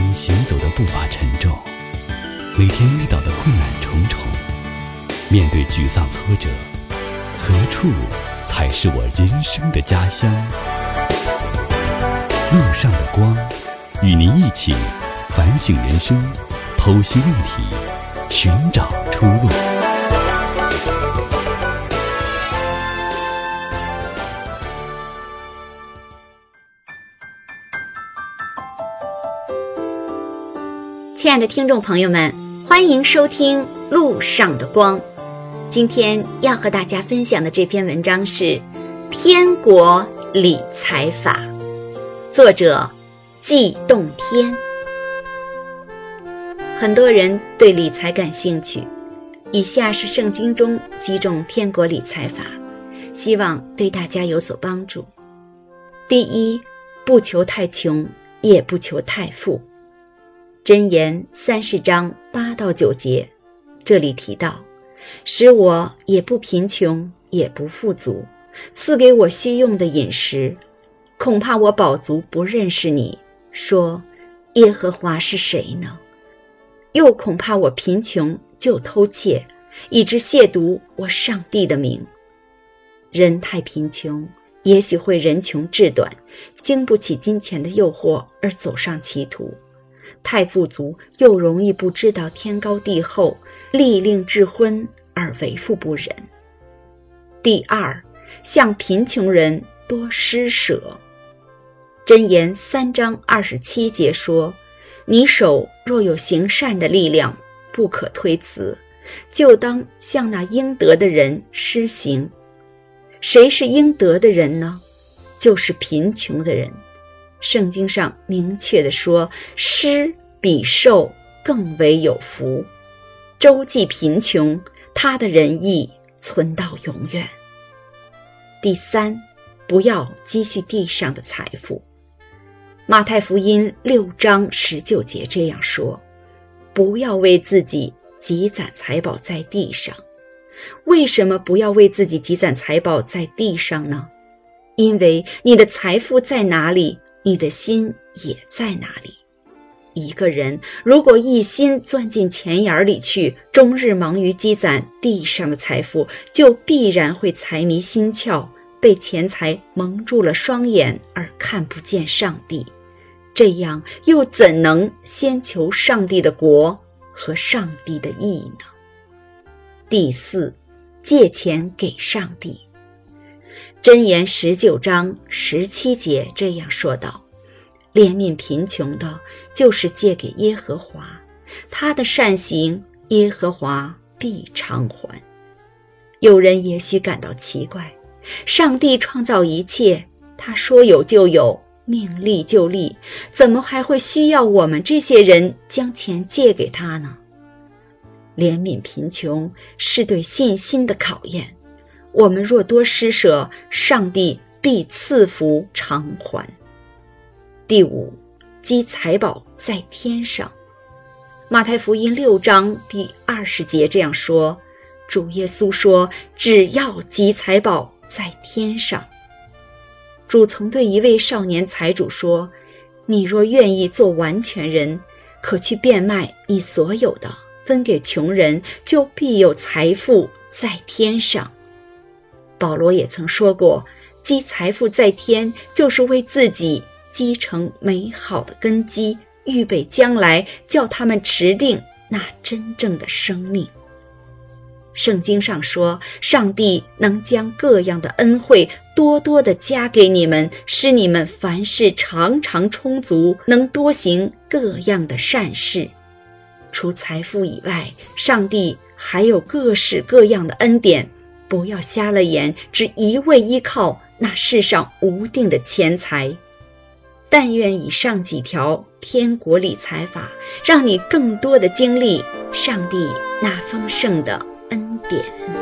行走的步伐沉重，每天遇到的困难重重，面对沮丧挫折，何处才是我人生的家乡？路上的光，与您一起反省人生，剖析问题，寻找出路。 亲爱的听众朋友们，欢迎收听路上的光。今天要和大家分享的这篇文章是《天国理财法》，作者季栋天。很多人对理财感兴趣，以下是圣经中几种天国理财法，希望对大家有所帮助。第一，不求太穷，也不求太富。箴言30章8到9节，这里提到，使我也不贫穷，也不富足，赐给我需用的饮食。恐怕我饱足不认识你，说耶和华是谁呢？又恐怕我贫穷就偷窃，以致亵渎我上帝的名。人太贫穷，也许会人穷志短，经不起金钱的诱惑而走上歧途。太富足又容易不知道天高地厚，利令智昏而为富不仁。第二，向贫穷人多施舍。箴言3章27节说，你手若有行善的力量，不可推辞，就当向那应得的人施行。谁是应得的人呢？就是贫穷的人。圣经上明确地说，施比受更为有福。周济贫穷，他的仁义存到永远。第三，不要积蓄地上的财富。马太福音6章19节这样说，不要为自己积攒财宝在地上。为什么不要为自己积攒财宝在地上呢？因为你的财富在哪里，你的心也在哪里。一个人如果一心钻进钱眼里去，终日忙于积攒地上的财富，就必然会财迷心窍，被钱财蒙住了双眼而看不见上帝。这样又怎能先求上帝的国和上帝的义呢？第四，借钱给上帝。箴言19章17节这样说道，怜悯贫穷的，就是借给耶和华，他的善行，耶和华必偿还。有人也许感到奇怪，上帝创造一切，他说有就有，命立就立，怎么还会需要我们这些人将钱借给他呢？怜悯贫穷是对信心的考验，我们若多施舍，上帝必赐福偿还。第五，积财宝在天上。马太福音6章第20节这样说，主耶稣说，只要积财宝在天上。主曾对一位少年财主说，你若愿意做完全人，可去变卖你所有的，分给穷人，就必有财富在天上。保罗也曾说过，积财富在天，就是为自己积成美好的根基，预备将来叫他们持定那真正的生命。圣经上说，上帝能将各样的恩惠多多地加给你们，使你们凡事常常充足，能多行各样的善事。除财富以外，上帝还有各式各样的恩典，不要瞎了眼，只一味依靠那世上无定的钱财。但愿以上几条天国理财法，让你更多的经历上帝那丰盛的恩典。